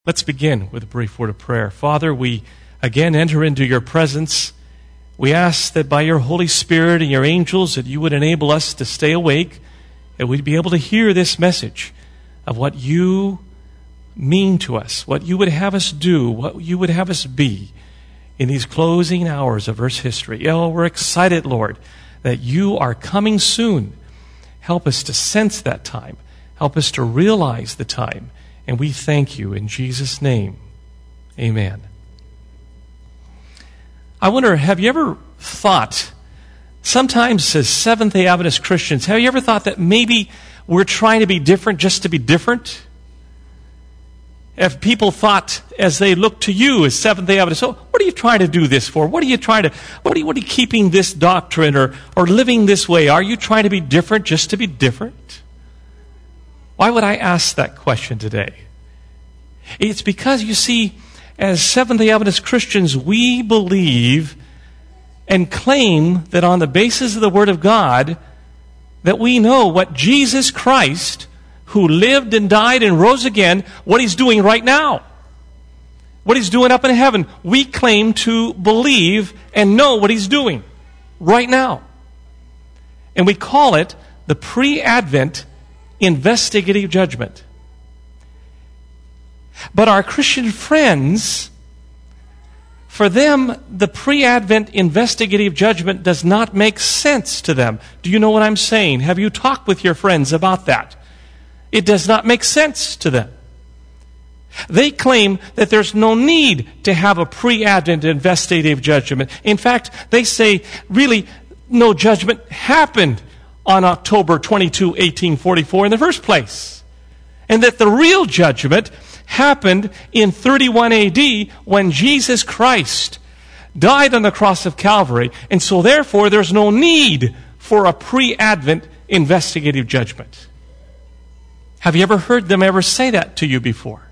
Let's begin with a brief word of prayer. Father, we again enter into your presence. We ask that by your Holy Spirit and your angels that you would enable us to stay awake and we'd be able to hear this message of what you mean to us, what you would have us do, what you would have us be in these closing hours of Earth's history. Oh, we're excited, Lord, that you are coming soon. Help us to sense that time. Help us to realize the time. And we thank you in Jesus' name. Amen. I wonder, have you ever thought, sometimes as Seventh-day Adventist Christians, have you ever thought that maybe we're trying to be different just to be different? If people thought as they look to you as Seventh-day Adventists, oh, what are you trying to do this for? What are you keeping this doctrine or living this way? Are you trying to be different just to be different? Why would I ask that question today? It's because, you see, as Seventh-day Adventist Christians, we believe and claim that on the basis of the Word of God, that we know what Jesus Christ, who lived and died and rose again, what He's doing right now. What He's doing up in heaven. We claim to believe and know what He's doing right now. And we call it the pre-Advent investigative judgment. But our Christian friends, for them, the pre-Advent investigative judgment does not make sense to them. Do you know what I'm saying? Have you talked with your friends about that? It does not make sense to them. They claim that there's no need to have a pre-Advent investigative judgment. In fact, they say, really, no judgment happened on October 22, 1844 in the first place. And that the real judgment happened in 31 AD when Jesus Christ died on the cross of Calvary. And so therefore there's no need for a pre-Advent investigative judgment. Have you ever heard them ever say that to you before?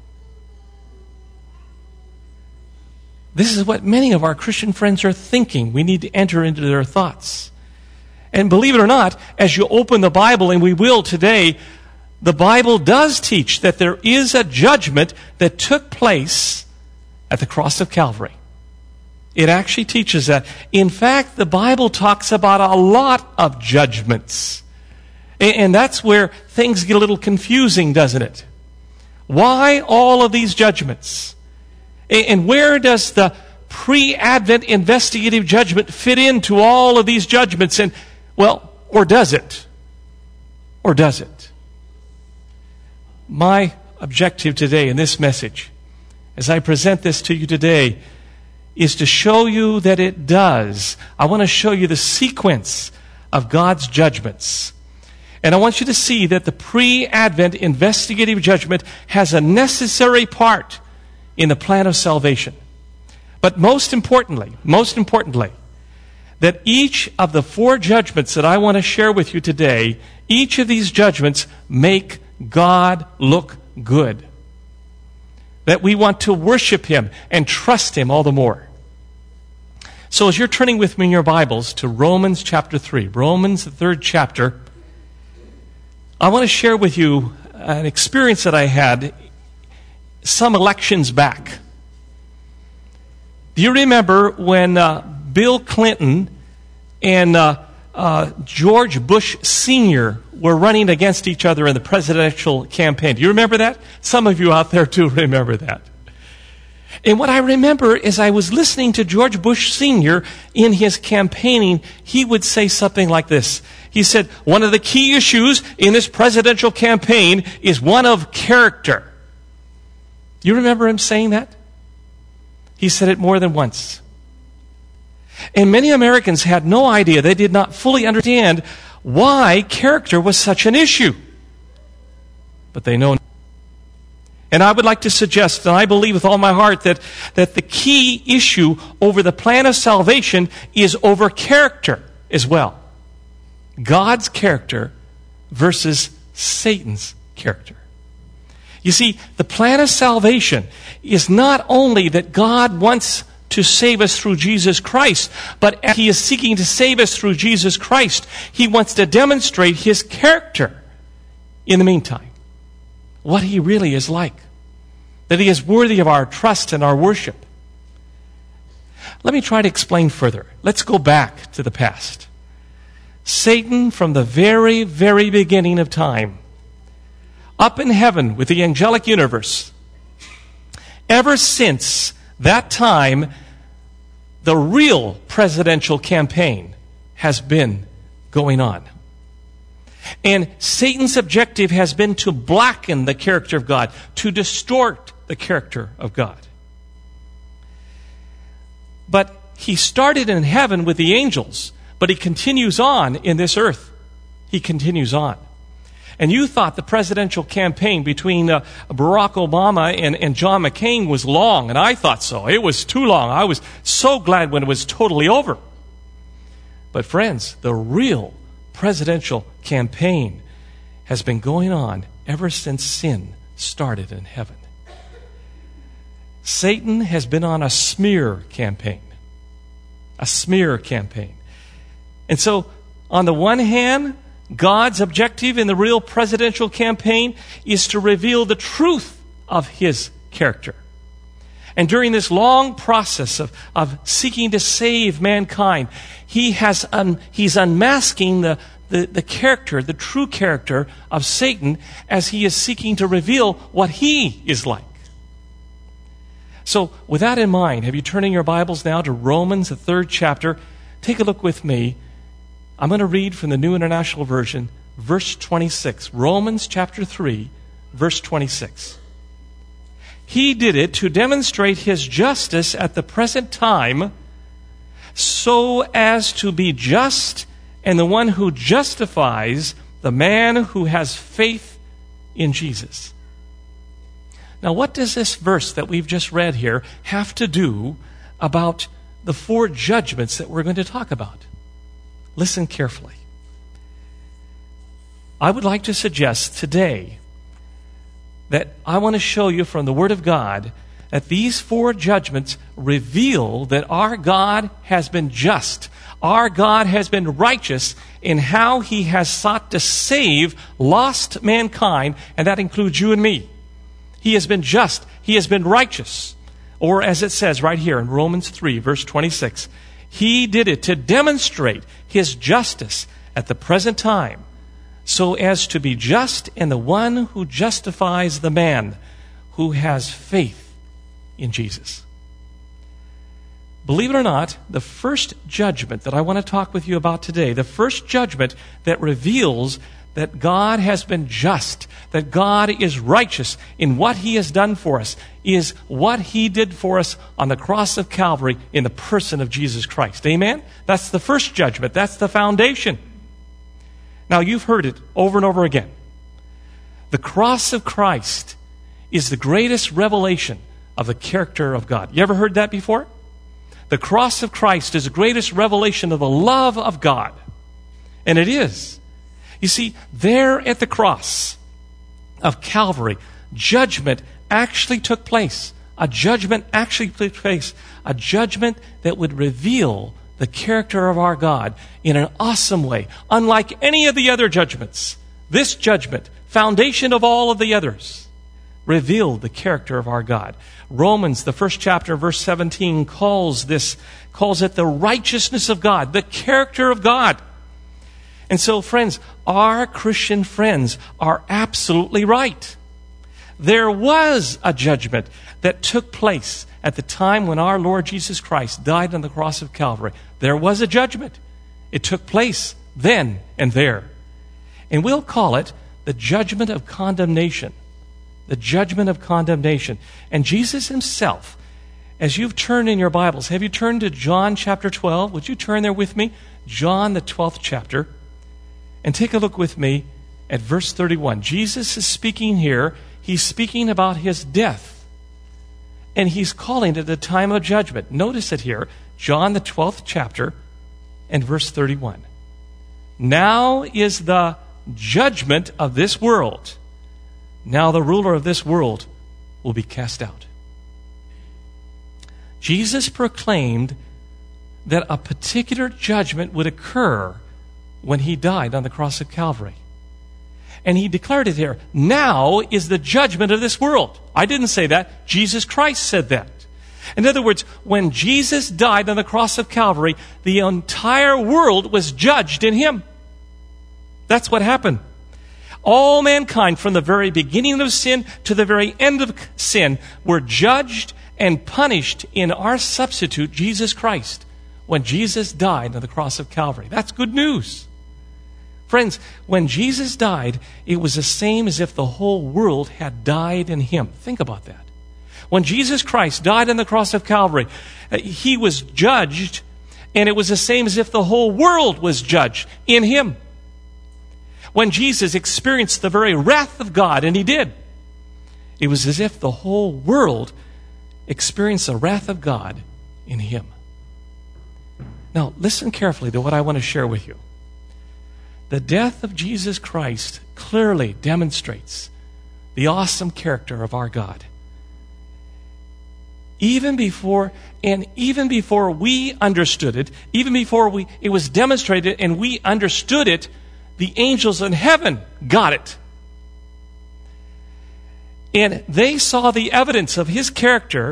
This is what many of our Christian friends are thinking. We need to enter into their thoughts. And believe it or not, as you open the Bible, and we will today, the Bible does teach that there is a judgment that took place at the cross of Calvary. It actually teaches that. In fact, the Bible talks about a lot of judgments. And that's where things get a little confusing, doesn't it? Why all of these judgments? And where does the pre-Advent investigative judgment fit into all of these judgments? And well, or does it? Or does it? My objective today in this message, as I present this to you today, is to show you that it does. I want to show you the sequence of God's judgments. And I want you to see that the pre-Advent investigative judgment has a necessary part in the plan of salvation. But most importantly, that each of the four judgments that I want to share with you today, each of these judgments make God look good. That we want to worship Him and trust Him all the more. So as you're turning with me in your Bibles to Romans chapter 3, Romans the 3rd chapter, I want to share with you an experience that I had some elections back. Do you remember when Bill Clinton and George Bush Sr. were running against each other in the presidential campaign? Do you remember that? Some of you out there too remember that. And what I remember is I was listening to George Bush Sr. in his campaigning. He would say something like this. He said, one of the key issues in this presidential campaign is one of character. Do you remember him saying that? He said it more than once. And many Americans had no idea, they did not fully understand why character was such an issue. But they know. And I would like to suggest, and I believe with all my heart, that the key issue over the plan of salvation is over character as well. God's character versus Satan's character. You see, the plan of salvation is not only that God wants to save us through Jesus Christ, but as He is seeking to save us through Jesus Christ, He wants to demonstrate His character in the meantime. What He really is like. that he is worthy of our trust and our worship. Let me try to explain further. Let's go back to the past. Satan, from the very, very beginning of time, up in heaven with the angelic universe, ever since that time, the real presidential campaign has been going on. And Satan's objective has been to blacken the character of God, to distort the character of God. But he started in heaven with the angels, but he continues on in this earth. He continues on. And you thought the presidential campaign between Barack Obama and John McCain was long, and I thought so. It was too long. I was so glad when it was totally over. But friends, the real presidential campaign has been going on ever since sin started in heaven. Satan has been on a smear campaign. A smear campaign. And so, on the one hand, God's objective in the real presidential campaign is to reveal the truth of his character. And during this long process of seeking to save mankind, he's unmasking the character, the true character of Satan as he is seeking to reveal what he is like. So, with that in mind, have you turning your Bibles now to Romans, the 3rd chapter? Take a look with me. I'm going to read from the New International Version, verse 26. Romans chapter 3, verse 26. He did it to demonstrate his justice at the present time, so as to be just and the one who justifies the man who has faith in Jesus. Now, what does this verse that we've just read here have to do about the 4 judgments that we're going to talk about? Listen carefully. I would like to suggest today that I want to show you from the Word of God that these 4 judgments reveal that our God has been just. Our God has been righteous in how he has sought to save lost mankind, and that includes you and me. He has been just. He has been righteous. Or as it says right here in Romans 3, verse 26, he did it to demonstrate his justice at the present time, so as to be just and the one who justifies the man who has faith in Jesus. Believe it or not, the first judgment that I want to talk with you about today, the first judgment that reveals that God has been just, that God is righteous in what he has done for us, is what he did for us on the cross of Calvary in the person of Jesus Christ. Amen? That's the first judgment. That's the foundation. Now, you've heard it over and over again. The cross of Christ is the greatest revelation of the character of God. You ever heard that before? The cross of Christ is the greatest revelation of the love of God. And it is. You see, there at the cross of Calvary, judgment actually took place. A judgment actually took place. A judgment that would reveal the character of our God in an awesome way, unlike any of the other judgments. This judgment, foundation of all of the others, revealed the character of our God. Romans, the 1st chapter, verse 17, calls it the righteousness of God, the character of God. And so, friends, our Christian friends are absolutely right. There was a judgment that took place at the time when our Lord Jesus Christ died on the cross of Calvary. There was a judgment. It took place then and there. And we'll call it the judgment of condemnation. The judgment of condemnation. And Jesus himself, as you've turned in your Bibles, have you turned to John chapter 12? Would you turn there with me? John, the 12th chapter. And take a look with me at verse 31. Jesus is speaking here. He's speaking about his death. And he's calling it the time of judgment. Notice it here. John, the 12th chapter and verse 31. Now is the judgment of this world. Now the ruler of this world will be cast out. Jesus proclaimed that a particular judgment would occur when he died on the cross of Calvary. And he declared it here. Now is the judgment of this world. I didn't say that. Jesus Christ said that. In other words, when Jesus died on the cross of Calvary, the entire world was judged in him. That's what happened. All mankind, from the very beginning of sin to the very end of sin, were judged and punished in our substitute, Jesus Christ, when Jesus died on the cross of Calvary. That's good news. Friends, when Jesus died, it was the same as if the whole world had died in him. Think about that. When Jesus Christ died on the cross of Calvary, he was judged, and it was the same as if the whole world was judged in him. When Jesus experienced the very wrath of God, and he did, it was as if the whole world experienced the wrath of God in him. Now, listen carefully to what I want to share with you. The death of Jesus Christ clearly demonstrates the awesome character of our God. Even before we understood it, even before it was demonstrated and we understood it, the angels in heaven got it. And they saw the evidence of his character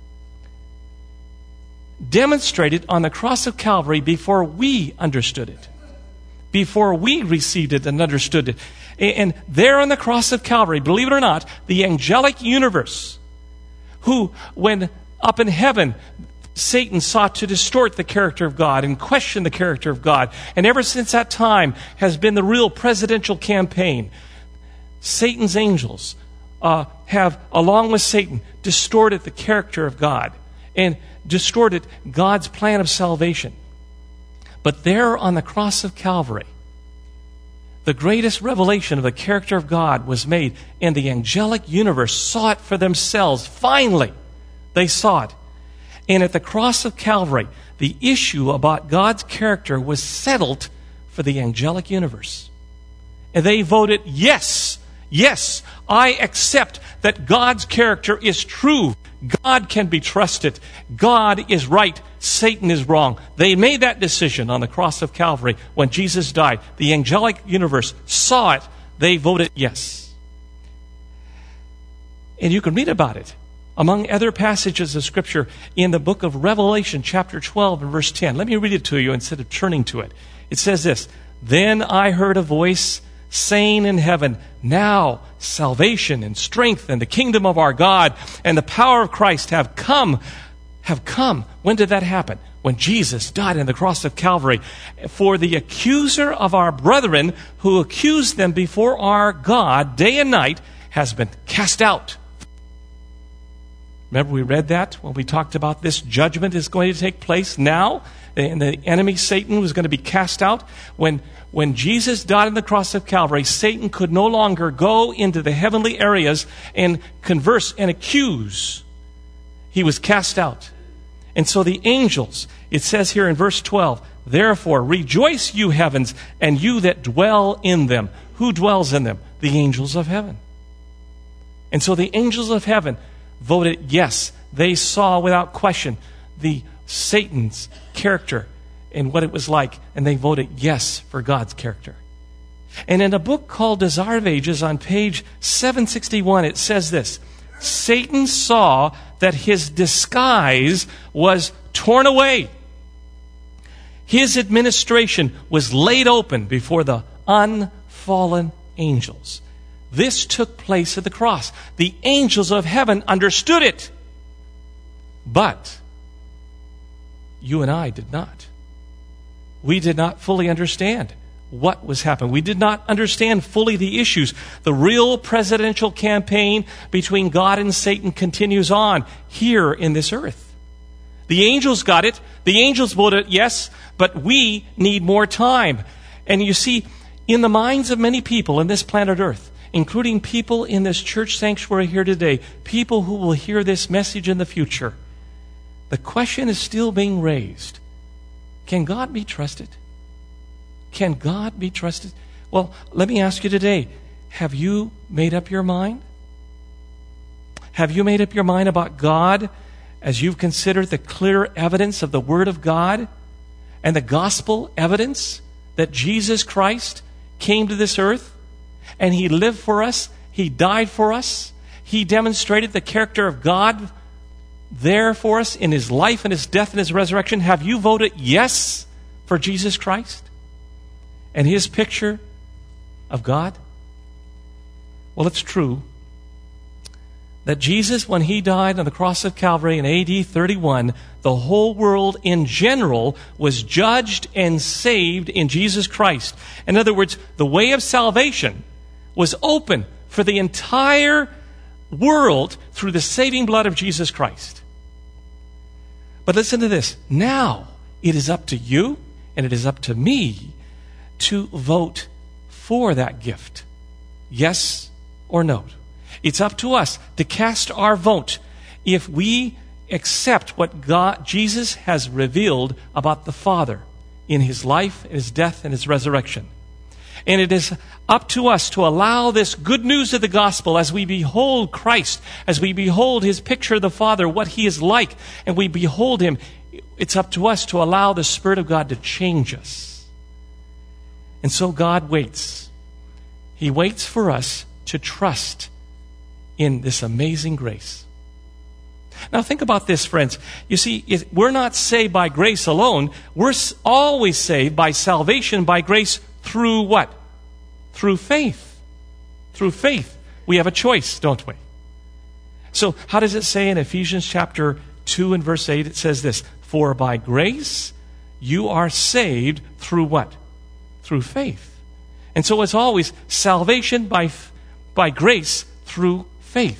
demonstrated on the cross of Calvary before we understood it, before we received it and understood it. And there on the cross of Calvary, believe it or not, the angelic universe, who, when up in heaven, Satan sought to distort the character of God and question the character of God. And ever since that time has been the real presidential campaign. Satan's angels have, along with Satan, distorted the character of God and distorted God's plan of salvation. But there on the cross of Calvary, the greatest revelation of the character of God was made, and the angelic universe saw it for themselves. Finally, they saw it. And at the cross of Calvary, the issue about God's character was settled for the angelic universe. And they voted, yes, I accept that God's character is true. God can be trusted. God is right. Satan is wrong. They made that decision on the cross of Calvary when Jesus died. The angelic universe saw it. They voted yes. And you can read about it among other passages of Scripture in the book of Revelation, chapter 12 and verse 10. Let me read it to you instead of turning to it. It says this, "Then I heard a voice saying in heaven, now salvation and strength and the kingdom of our God and the power of Christ have come. When did that happen? When Jesus died on the cross of Calvary. For the accuser of our brethren who accused them before our God day and night has been cast out." Remember we read that when we talked about this judgment is going to take place now, and the enemy Satan was going to be cast out. When Jesus died on the cross of Calvary, Satan could no longer go into the heavenly areas and converse and accuse. He was cast out. And so the angels, it says here in verse 12, "Therefore rejoice, you heavens, and you that dwell in them." Who dwells in them? The angels of heaven. And so the angels of heaven voted yes. They saw without question the Satan's character and what it was like, and they voted yes for God's character. And in a book called Desire of Ages on page 761, it says this, "Satan saw that his disguise was torn away. His administration was laid open before the unfallen angels." This took place at the cross. The angels of heaven understood it. But you and I did not. We did not fully understand what was happening. We did not understand fully the issues. The real presidential campaign between God and Satan continues on here in this earth. The angels got it. The angels voted yes, but we need more time. And you see, in the minds of many people in this planet Earth, including people in this church sanctuary here today, people who will hear this message in the future, the question is still being raised. Can God be trusted? Can God be trusted? Well, let me ask you today, have you made up your mind? Have you made up your mind about God as you've considered the clear evidence of the Word of God and the gospel evidence that Jesus Christ came to this earth And he lived for us. He died for us. He demonstrated the character of God there for us in his life and his death and his resurrection. Have you voted yes for Jesus Christ and his picture of God? Well, it's true that Jesus, when he died on the cross of Calvary in AD 31, the whole world in general was judged and saved in Jesus Christ. In other words, the way of salvation was open for the entire world through the saving blood of Jesus Christ. But listen to this. Now, it is up to you and it is up to me to vote for that gift. Yes or no. It's up to us to cast our vote if we accept what Jesus has revealed about the Father in his life, his death, and his resurrection. And it is up to us to allow this good news of the gospel as we behold Christ, as we behold his picture of the Father, what he is like, and we behold him. It's up to us to allow the Spirit of God to change us. And so God waits. He waits for us to trust in this amazing grace. Now think about this, friends. You see, we're not saved by grace alone. We're always saved by salvation, by grace, through what? Through faith. Through faith. We have a choice, don't we? So how does it say in Ephesians chapter 2 and verse 8? It says this, for by grace you are saved through what? Through faith. And so it's always salvation by grace through faith.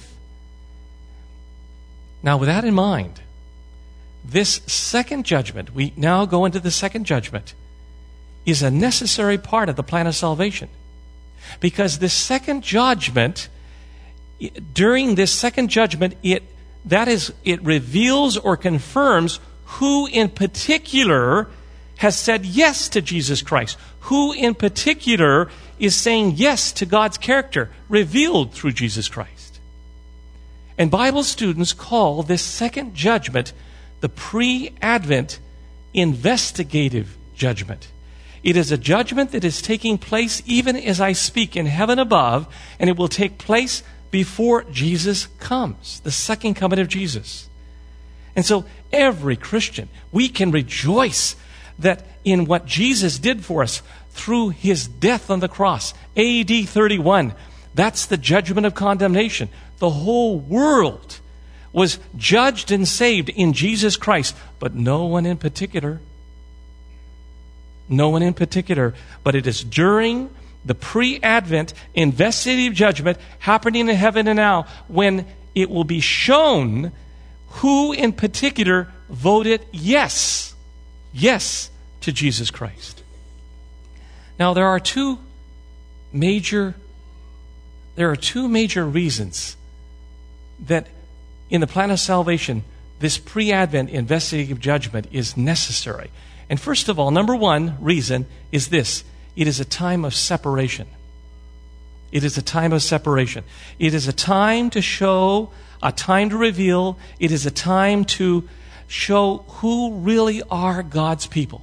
Now, with that in mind, this second judgment, we now go into the second judgment, is a necessary part of the plan of salvation. Because this second judgment, during this second judgment, it reveals or confirms who in particular has said yes to Jesus Christ. Who in particular is saying yes to God's character revealed through Jesus Christ. And Bible students call this second judgment the pre-Advent investigative judgment. It is a judgment that is taking place even as I speak in heaven above, and it will take place before Jesus comes, the second coming of Jesus. And so every Christian, we can rejoice that in what Jesus did for us through his death on the cross, AD 31, that's the judgment of condemnation. The whole world was judged and saved in Jesus Christ, but no one in particular. No one in particular, but it is during the pre-Advent investigative judgment happening in heaven and now when it will be shown who in particular voted yes to Jesus Christ. Now there are two major reasons that in the plan of salvation this pre-Advent investigative judgment is necessary. And first of all, number one reason is this. It is a time of separation. It is a time of separation. It is a time to show, a time to reveal. It is a time to show who really are God's people.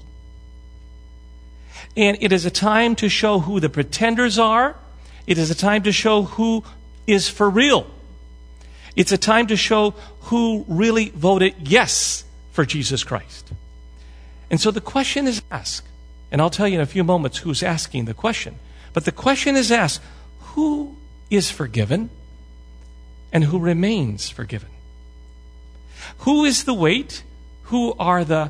And it is a time to show who the pretenders are. It is a time to show who is for real. It's a time to show who really voted yes for Jesus Christ. And so the question is asked, and I'll tell you in a few moments who's asking the question. But the question is asked, who is forgiven and who remains forgiven? Who is the weight? Who are the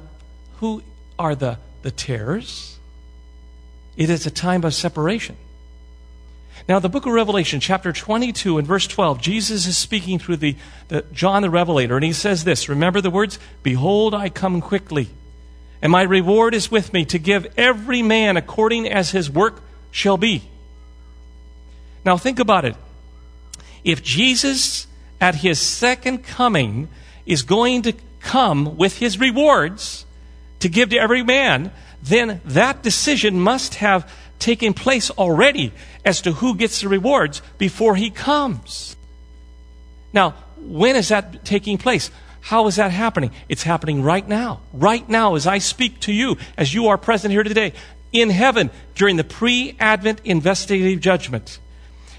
tares? It is a time of separation. Now, the book of Revelation, chapter 22 and verse 12, Jesus is speaking through the John the Revelator, and he says this, remember the words, behold, I come quickly, and my reward is with me to give every man according as his work shall be. Now, think about it. If Jesus, at his second coming, is going to come with his rewards to give to every man, then that decision must have taken place already as to who gets the rewards before he comes. Now, when is that taking place? How is that happening? It's happening right now. Right now as I speak to you, as you are present here today, in heaven during the pre-Advent investigative judgment.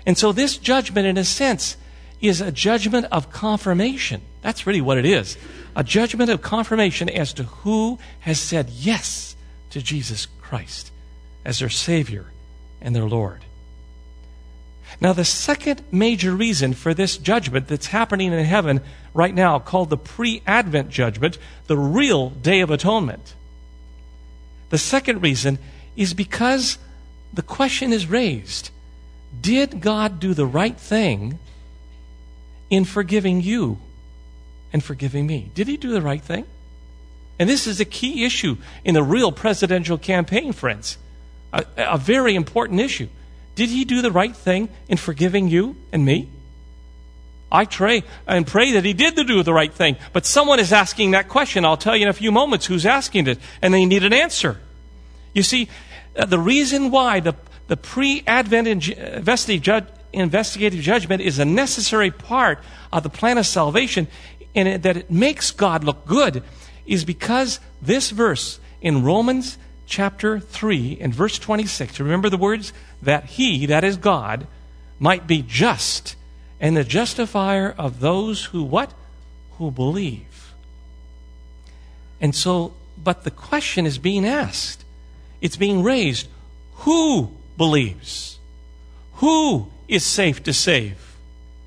And so this judgment, in a sense, is a judgment of confirmation. That's really what it is. A judgment of confirmation as to who has said yes to Jesus Christ as their Savior and their Lord. Now, the second major reason for this judgment that's happening in heaven right now, called the pre-Advent judgment, the real Day of Atonement. The second reason is because the question is raised, did God do the right thing in forgiving you and forgiving me? Did he do the right thing? And this is a key issue in the real presidential campaign, friends. A very important issue. Did he do the right thing in forgiving you and me? I pray that he did do the right thing. But someone is asking that question. I'll tell you in a few moments who's asking it, and they need an answer. You see, the reason why the pre-Advent investigative judgment is a necessary part of the plan of salvation, and that it makes God look good, is because this verse in Romans chapter 3 and verse 26, remember the words, that he, that is God, might be just and the justifier of those who what? Who believe. And so, but the question is being asked. It's being raised. Who believes? Who is safe to save?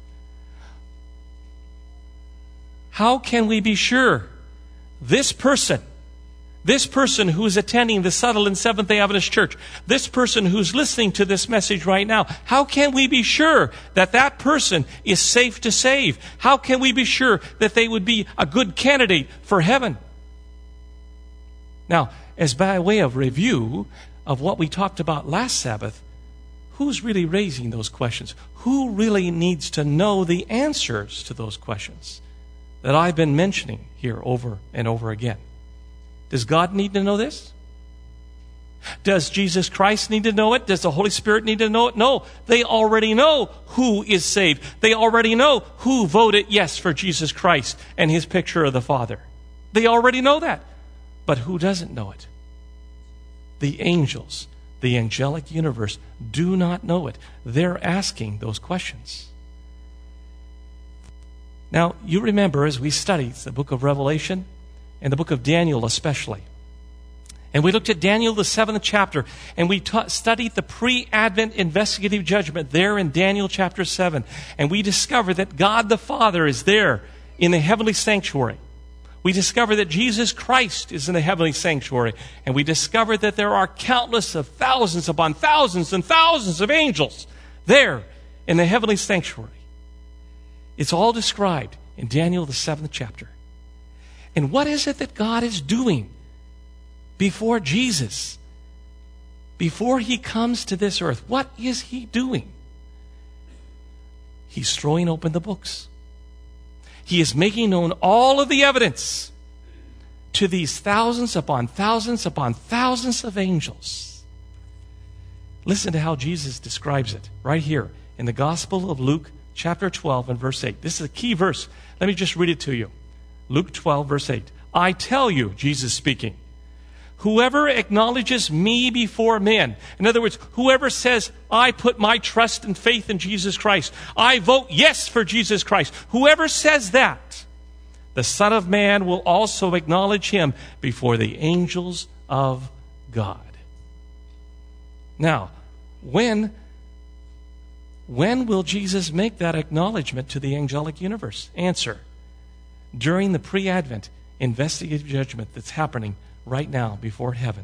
How can we be sure this person who is attending the Sutherland Seventh-day Adventist Church, this person who's listening to this message right now, how can we be sure that that person is safe to save? How can we be sure that they would be a good candidate for heaven? Now, as by way of review of what we talked about last Sabbath, who's really raising those questions? Who really needs to know the answers to those questions that I've been mentioning here over and over again? Does God need to know this? Does Jesus Christ need to know it? Does the Holy Spirit need to know it? No. They already know who is saved. They already know who voted yes for Jesus Christ and his picture of the Father. They already know that. But who doesn't know it? The angels, the angelic universe, do not know it. They're asking those questions. Now, you remember as we studied the book of Revelation, and the book of Daniel especially. And we looked at Daniel, the 7th chapter, and we studied the pre-Advent investigative judgment there in Daniel chapter 7. And we discovered that God the Father is there in the heavenly sanctuary. We discovered that Jesus Christ is in the heavenly sanctuary. And we discovered that there are countless of thousands upon thousands and thousands of angels there in the heavenly sanctuary. It's all described in Daniel, the 7th chapter. And what is it that God is doing before Jesus? Before he comes to this earth, what is he doing? He's throwing open the books. He is making known all of the evidence to these thousands upon thousands upon thousands of angels. Listen to how Jesus describes it right here in the Gospel of Luke, chapter 12 and verse 8. This is a key verse. Let me just read it to you. Luke 12, verse 8. I tell you, Jesus speaking, whoever acknowledges me before men, in other words, whoever says, I put my trust and faith in Jesus Christ, I vote yes for Jesus Christ, whoever says that, the Son of Man will also acknowledge him before the angels of God. Now, when will Jesus make that acknowledgement to the angelic universe? Answer. During the pre-Advent investigative judgment that's happening right now before heaven.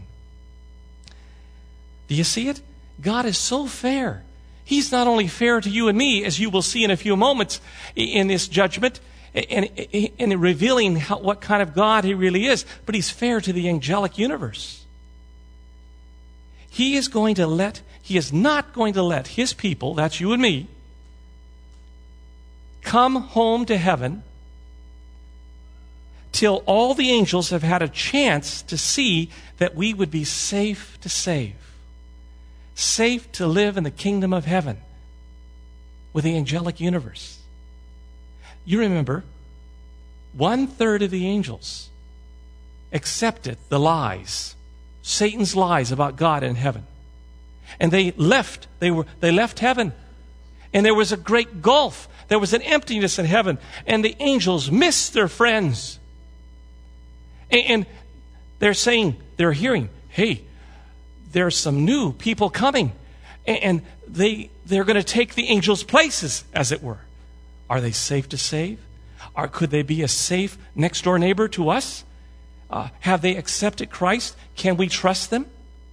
Do you see it? God is so fair. He's not only fair to you and me, as you will see in a few moments in this judgment, and in revealing what kind of God he really is, but he's fair to the angelic universe. He is not going to let his people, that's you and me, come home to heaven till all the angels have had a chance to see that we would be safe to save, safe to live in the kingdom of heaven with the angelic universe. You remember, 1/3 of the angels accepted the lies, Satan's lies about God in heaven. And they left heaven. And there was a great gulf. There was an emptiness in heaven. And the angels missed their friends. And they're saying, they're hearing, hey, there's some new people coming. And they're going to take the angels' places, as it were. Are they safe to save? Or could they be a safe next-door neighbor to us? Have they accepted Christ? Can we trust them?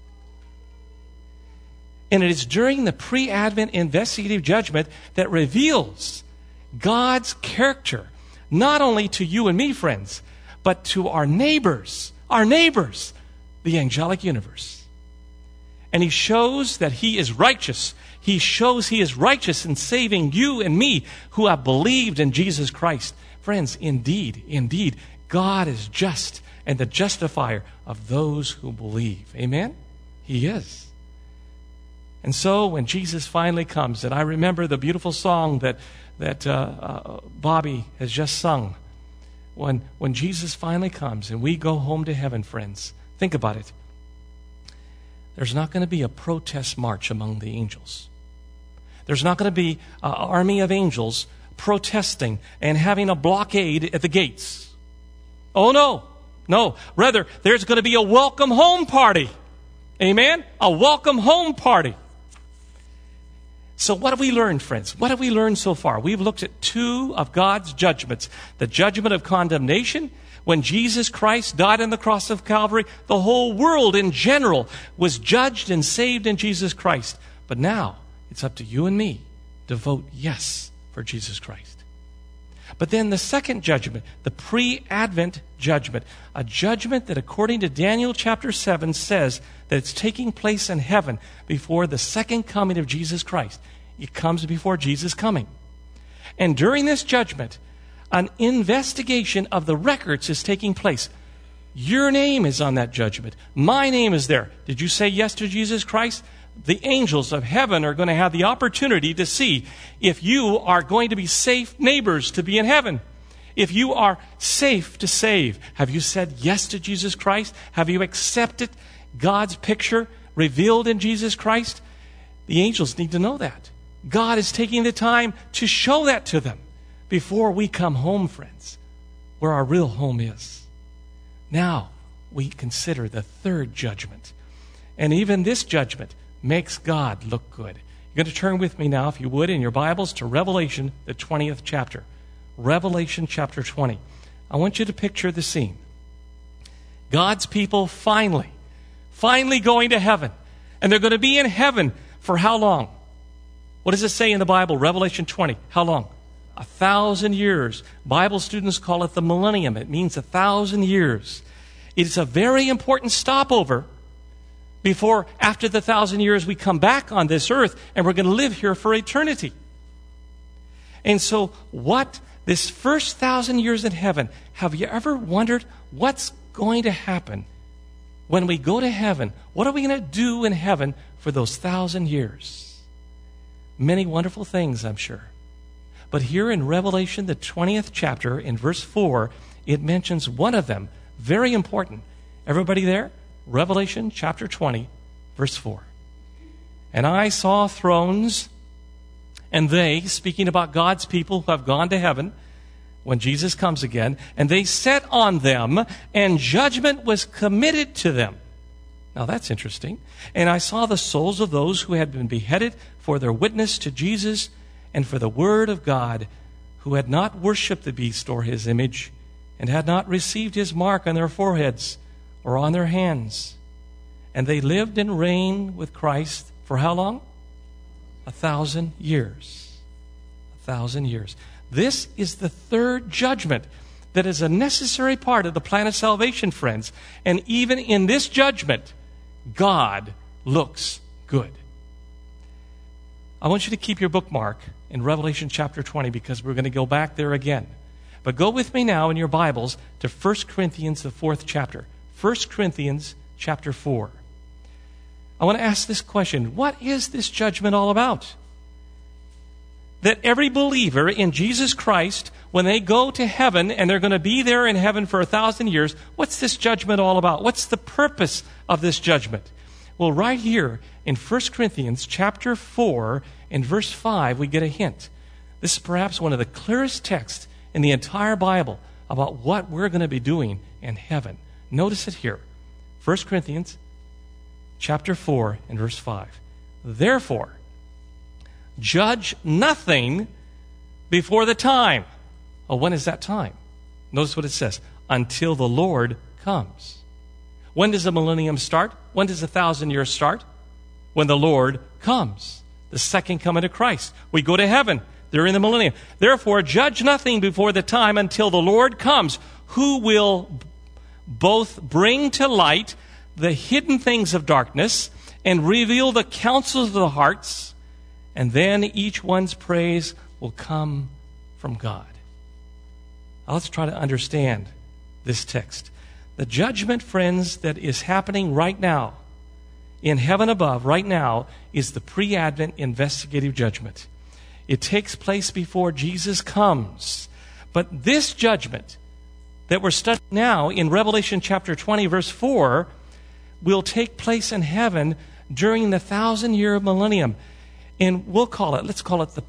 And it is during the pre-Advent investigative judgment that reveals God's character, not only to you and me, friends, but to our neighbors, the angelic universe. And he shows that he is righteous. He shows he is righteous in saving you and me who have believed in Jesus Christ. Friends, indeed, God is just and the justifier of those who believe. Amen? He is. And so when Jesus finally comes, and I remember the beautiful song that Bobby has just sung, when Jesus finally comes and we go home to heaven, friends, think about it. There's not going to be a protest march among the angels. There's not going to be an army of angels protesting and having a blockade at the gates. Oh, no. No. Rather, there's going to be a welcome home party. Amen? A welcome home party. So what have we learned, friends? What have we learned so far? We've looked at two of God's judgments. The judgment of condemnation. When Jesus Christ died on the cross of Calvary, the whole world in general was judged and saved in Jesus Christ. But now, it's up to you and me to vote yes for Jesus Christ. But then the second judgment, the pre-Advent judgment, a judgment that according to Daniel chapter 7 says that it's taking place in heaven before the second coming of Jesus Christ. It comes before Jesus' coming. And during this judgment, an investigation of the records is taking place. Your name is on that judgment. My name is there. Did you say yes to Jesus Christ? The angels of heaven are going to have the opportunity to see if you are going to be safe neighbors to be in heaven. If you are safe to save. Have you said yes to Jesus Christ? Have you accepted God's picture revealed in Jesus Christ? The angels need to know that. God is taking the time to show that to them before we come home, friends, where our real home is. Now, we consider the third judgment. And even this judgment makes God look good. You're going to turn with me now, if you would, in your Bibles to Revelation, the 20th chapter. Revelation chapter 20. I want you to picture the scene. God's people finally going to heaven. And they're going to be in heaven for how long? What does it say in the Bible? Revelation 20. How long? 1,000 years. Bible students call it the millennium. It means 1,000 years. It's a very important stopover before, after the 1,000 years, we come back on this earth and we're going to live here for eternity. And so what, this first 1,000 years in heaven, have you ever wondered what's going to happen when we go to heaven? What are we going to do in heaven for those 1,000 years? Many wonderful things, I'm sure. But here in Revelation, the 20th chapter, in verse 4, it mentions one of them, very important. Everybody there? Revelation chapter 20, verse 4. And I saw thrones, and they, speaking about God's people who have gone to heaven, when Jesus comes again, and they sat on them, and judgment was committed to them. Now that's interesting. And I saw the souls of those who had been beheaded for their witness to Jesus and for the word of God, who had not worshipped the beast or his image, and had not received his mark on their foreheads or on their hands. And they lived and reigned with Christ for how long? 1,000 years. 1,000 years. This is the third judgment that is a necessary part of the plan of salvation, friends. And even in this judgment, God looks good. I want you to keep your bookmark in Revelation chapter 20 because we're going to go back there again. But go with me now in your Bibles to 1 Corinthians, the 4th chapter. 1 Corinthians chapter 4. I want to ask this question. What is this judgment all about? That every believer in Jesus Christ, when they go to heaven, and they're going to be there in heaven for 1,000 years, what's this judgment all about? What's the purpose of this judgment? Well, right here in 1 Corinthians chapter 4 and verse 5, we get a hint. This is perhaps one of the clearest texts in the entire Bible about what we're going to be doing in heaven. Notice it here. 1 Corinthians chapter 4 and verse 5. Therefore, judge nothing before the time. Oh, when is that time? Notice what it says. Until the Lord comes. When does the millennium start? When does the 1,000 years start? When the Lord comes. The second coming of Christ. We go to heaven during the millennium. Therefore, judge nothing before the time until the Lord comes, who will both bring to light the hidden things of darkness and reveal the counsels of the hearts, and then each one's praise will come from God. Now let's try to understand this text. The judgment, friends, that is happening right now in heaven above, right now, is the pre-Advent investigative judgment. It takes place before Jesus comes. But this judgment that we're studying now in Revelation chapter 20, verse 4, will take place in heaven during the 1,000-year millennium. And let's call it the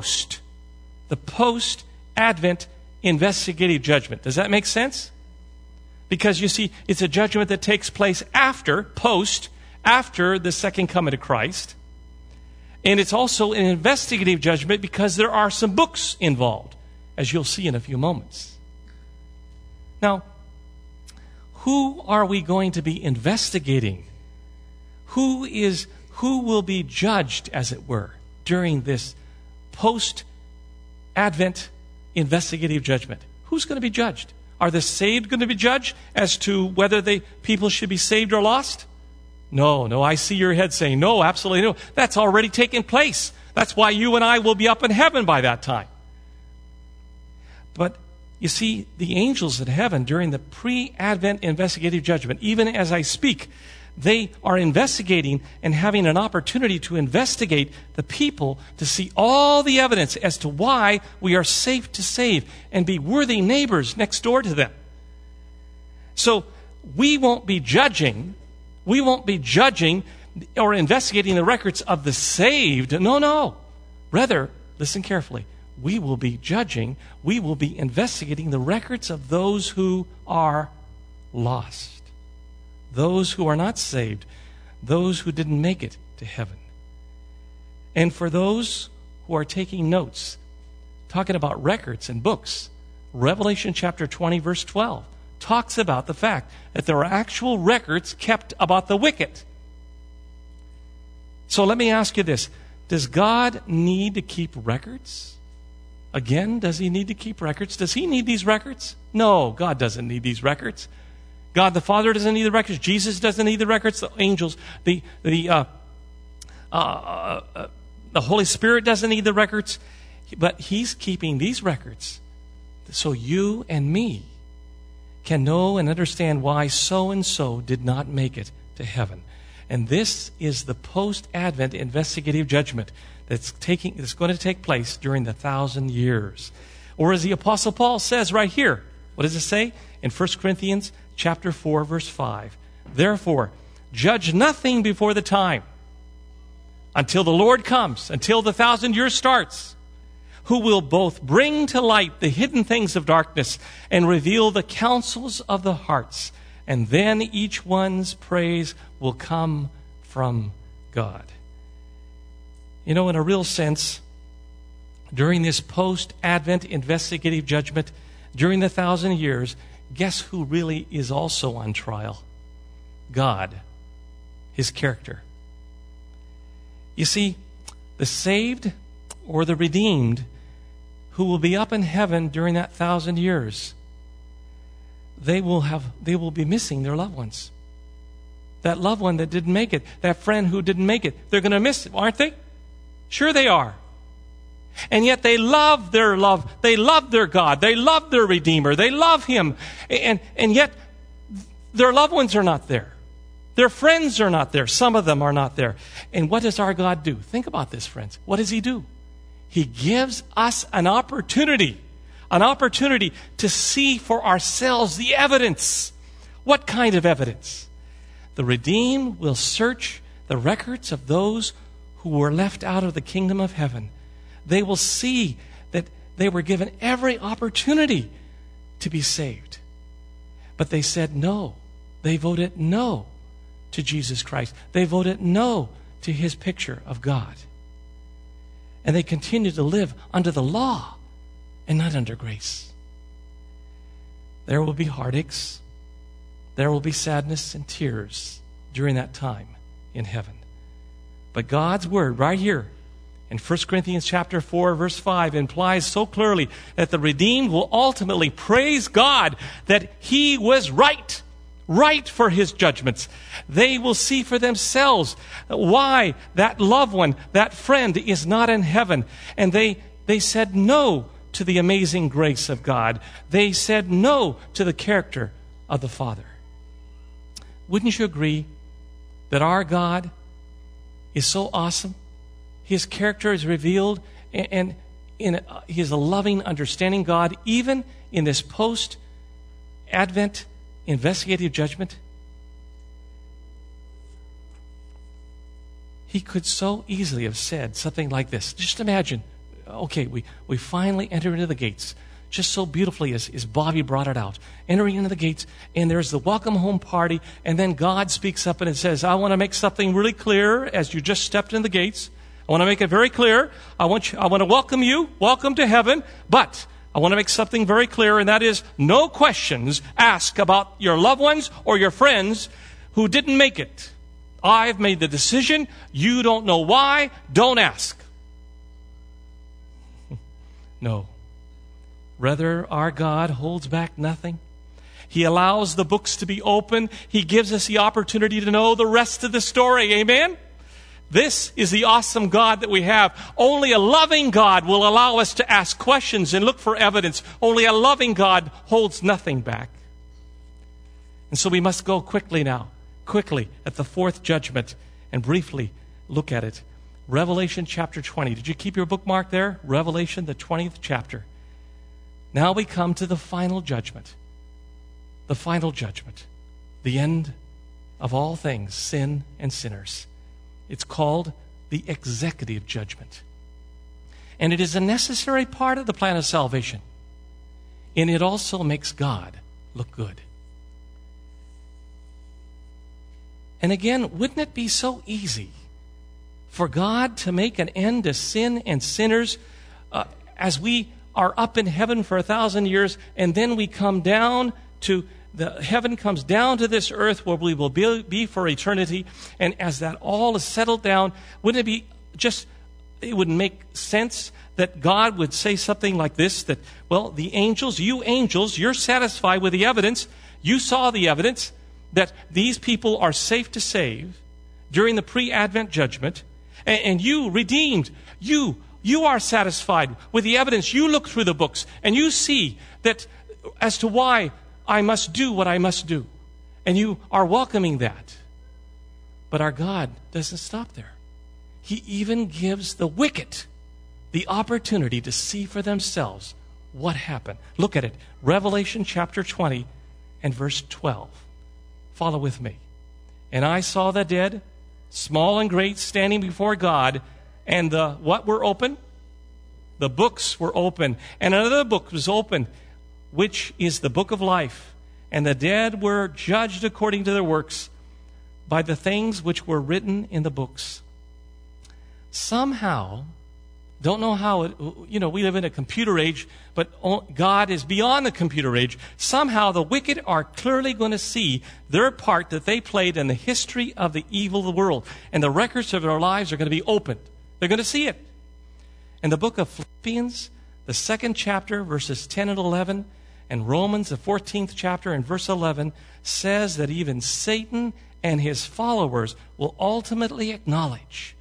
post-Advent investigative judgment. Does that make sense? Because you see, it's a judgment that takes place after the second coming of Christ. And it's also an investigative judgment because there are some books involved, as you'll see in a few moments. Now, who are we going to be investigating? Who will be judged, as it were, during this post-Advent investigative judgment? Who's going to be judged? Are the saved going to be judged as to whether people should be saved or lost? No, I see your head saying, no, absolutely no. That's already taken place. That's why you and I will be up in heaven by that time. But you see, the angels in heaven during the pre-Advent investigative judgment, even as I speak, they are investigating and having an opportunity to investigate the people to see all the evidence as to why we are safe to save and be worthy neighbors next door to them. So we won't be judging or investigating the records of the saved. No. Rather, listen carefully. We will be investigating the records of those who are lost, those who are not saved, those who didn't make it to heaven. And for those who are taking notes, talking about records and books, Revelation chapter 20, verse 12, talks about the fact that there are actual records kept about the wicked. So let me ask you this. Does God need to keep records? Again, does he need to keep records? Does he need these records? No, God doesn't need these records. God the Father doesn't need the records. Jesus doesn't need the records. The angels, the Holy Spirit doesn't need the records. But he's keeping these records so you and me can know and understand why so-and-so did not make it to heaven. And this is the post-Advent investigative judgment that's going to take place during the 1,000 years. Or as the Apostle Paul says right here, what does it say? In 1 Corinthians chapter 4, verse 5. Therefore, judge nothing before the time, until the Lord comes, until the 1,000 years starts, who will both bring to light the hidden things of darkness and reveal the counsels of the hearts. And then each one's praise will come from God. You know, in a real sense, during this post-Advent investigative judgment, during the 1,000 years, guess who really is also on trial? God, his character. You see, the saved or the redeemed who will be up in heaven during that 1,000 years, they will be missing their loved ones. That loved one that didn't make it, that friend who didn't make it, they're going to miss it, aren't they? Sure they are. And yet they love their God, they love their Redeemer, they love him. And yet their loved ones are not there. Their friends are not there. Some of them are not there. And what does our God do? Think about this, friends. What does he do? He gives us an opportunity to see for ourselves the evidence. What kind of evidence? The redeemed will search the records of those who were left out of the kingdom of heaven, they will see that they were given every opportunity to be saved. But they said no. They voted no to Jesus Christ. They voted no to his picture of God. And they continued to live under the law and not under grace. There will be heartaches. There will be sadness and tears during that time in heaven. But God's word right here in 1 Corinthians chapter 4, verse 5 implies so clearly that the redeemed will ultimately praise God that he was right for his judgments. They will see for themselves why that loved one, that friend, is not in heaven. And they said no to the amazing grace of God. They said no to the character of the Father. Wouldn't you agree that our God is so awesome? His character is revealed, and he is a loving, understanding God, even in this post-Advent investigative judgment. He could so easily have said something like this. Just imagine, okay, we finally enter into the gates, just so beautifully as Bobby brought it out. Entering into the gates, and there's the welcome home party, and then God speaks up and says, I want to make something really clear as you just stepped in the gates. I want to make it very clear. I want to welcome you. Welcome to heaven. But I want to make something very clear, and that is no questions asked about your loved ones or your friends who didn't make it. I've made the decision. You don't know why. Don't ask. No. Rather, our God holds back nothing. He allows the books to be open. He gives us the opportunity to know the rest of the story. Amen? This is the awesome God that we have. Only a loving God will allow us to ask questions and look for evidence. Only a loving God holds nothing back. And so we must go quickly at the fourth judgment and briefly look at it. Revelation chapter 20. Did you keep your bookmark there? Revelation, the 20th chapter. Now we come to the final judgment. The final judgment. The end of all things, sin and sinners. It's called the executive judgment. And it is a necessary part of the plan of salvation. And it also makes God look good. And again, wouldn't it be so easy for God to make an end to sin and sinners as we are up in heaven for 1,000 years, and then we come down to heaven comes down to this earth where we will be for eternity. And as that all is settled down, wouldn't it wouldn't make sense that God would say something like this, that, well, the angels, you're satisfied with the evidence. You saw the evidence that these people are safe to save during the pre-Advent judgment. And you, redeemed, you are satisfied with the evidence. You look through the books and you see that as to why I must do what I must do. And you are welcoming that. But our God doesn't stop there. He even gives the wicked the opportunity to see for themselves what happened. Look at it. Revelation chapter 20 and verse 12. Follow with me. And I saw the dead, small and great, standing before God, and what were open? The books were open. And another book was open, which is the book of life. And the dead were judged according to their works by the things which were written in the books. Somehow, don't know how we live in a computer age, but God is beyond the computer age. Somehow the wicked are clearly going to see their part that they played in the history of the evil of the world. And the records of their lives are going to be opened. They're going to see it. In the book of Philippians, the 2nd chapter, verses 10 and 11, and Romans, the 14th chapter and verse 11, says that even Satan and his followers will ultimately acknowledge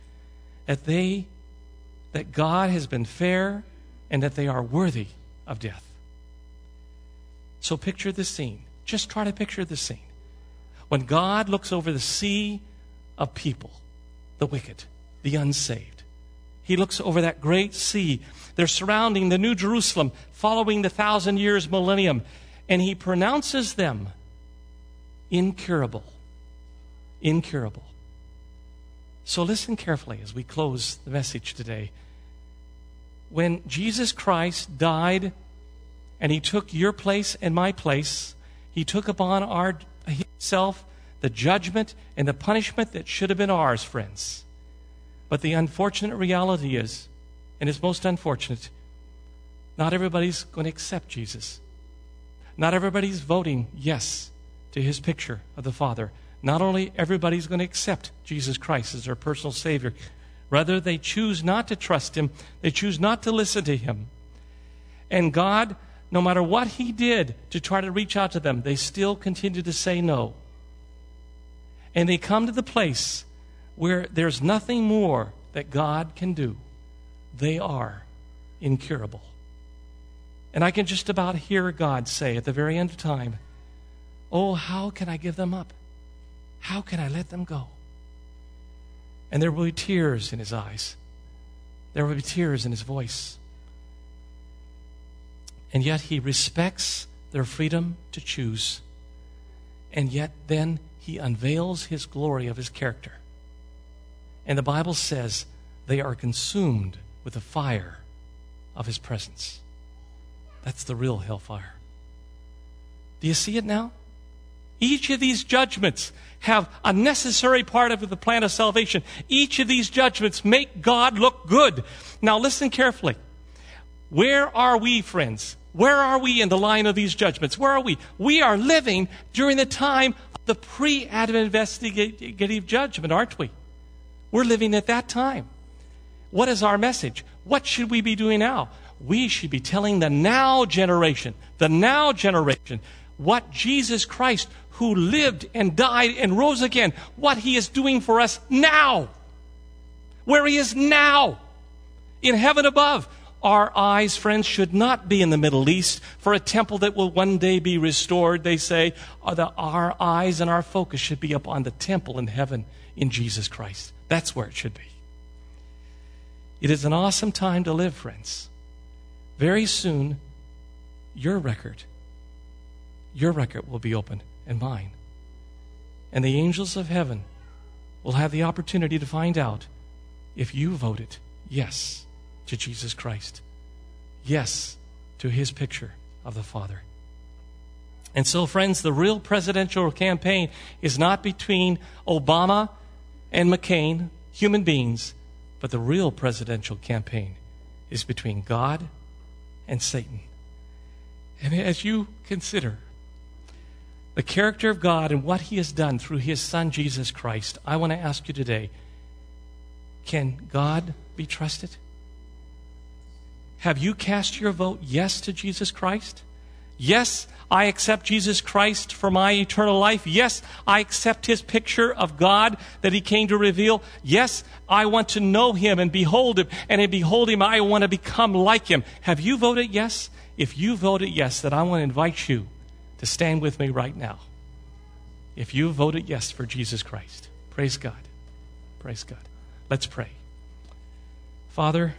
that God has been fair and that they are worthy of death. So picture this scene. Just try to picture this scene. When God looks over the sea of people, the wicked, the unsaved, He looks over that great sea. They're surrounding the New Jerusalem, following the 1,000 years millennium, and He pronounces them incurable. Incurable. So listen carefully as we close the message today. When Jesus Christ died and he took your place and my place, he took upon himself the judgment and the punishment that should have been ours, friends. But the unfortunate reality is, and it's most unfortunate, not everybody's going to accept Jesus. Not everybody's voting yes to his picture of the Father. Not only everybody's going to accept Jesus Christ as their personal Savior, rather they choose not to trust him. They choose not to listen to him. And God, no matter what he did to try to reach out to them, they still continue to say no. And they come to the place where there's nothing more that God can do. They are incurable. And I can just about hear God say at the very end of time, oh, how can I give them up? How can I let them go? And there will be tears in his eyes. There will be tears in his voice. And yet he respects their freedom to choose. And yet then he unveils his glory of his character. And the Bible says they are consumed with the fire of his presence. That's the real hellfire. Do you see it now? Each of these judgments have a necessary part of the plan of salvation. Each of these judgments make God look good. Now listen carefully. Where are we, friends? Where are we in the line of these judgments? Where are we? We are living during the time of the pre-Advent investigative judgment, aren't we? We're living at that time. What is our message? What should we be doing now? We should be telling the now generation, what Jesus Christ, who lived and died and rose again, what he is doing for us now. Where he is now. In heaven above. Our eyes, friends, should not be in the Middle East for a temple that will one day be restored. They say our eyes and our focus should be upon the temple in heaven in Jesus Christ. That's where it should be. It is an awesome time to live, friends. Very soon, your record will be open, and mine. And the angels of heaven will have the opportunity to find out if you voted yes to Jesus Christ. Yes to his picture of the Father. And so, friends, the real presidential campaign is not between Obama and McCain, human beings, but the real presidential campaign is between God and Satan. And as you consider the character of God and what he has done through his Son, Jesus Christ, I want to ask you today, can God be trusted? Have you cast your vote yes to Jesus Christ? Yes, I accept Jesus Christ for my eternal life. Yes, I accept his picture of God that he came to reveal. Yes, I want to know him and behold him. And in beholding him, I want to become like him. Have you voted yes? If you voted yes, then I want to invite you to stand with me right now. If you voted yes for Jesus Christ. Praise God. Praise God. Let's pray. Father,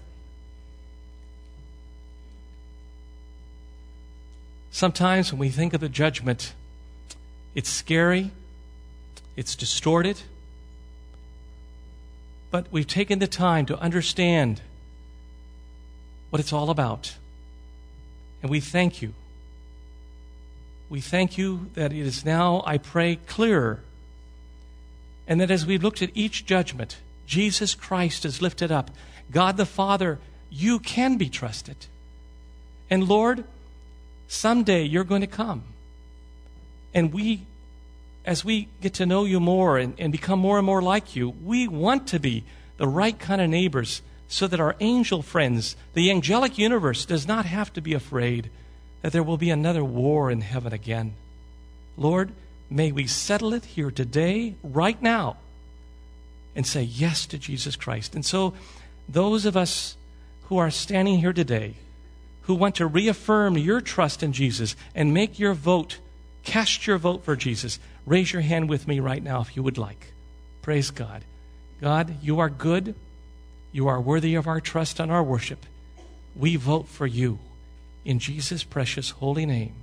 sometimes when we think of the judgment, it's scary, it's distorted, but we've taken the time to understand what it's all about. And we thank you. We thank you that it is now, I pray, clearer. And that as we looked at each judgment, Jesus Christ is lifted up. God the Father, you can be trusted. And Lord, someday you're going to come. And as we get to know you more and become more and more like you, we want to be the right kind of neighbors so that our angel friends, the angelic universe, does not have to be afraid that there will be another war in heaven again. Lord, may we settle it here today, right now, and say yes to Jesus Christ. And so those of us who are standing here today, who want to reaffirm your trust in Jesus and make your vote, cast your vote for Jesus, raise your hand with me right now if you would like. Praise God. God, you are good. You are worthy of our trust and our worship. We vote for you in Jesus' precious holy name.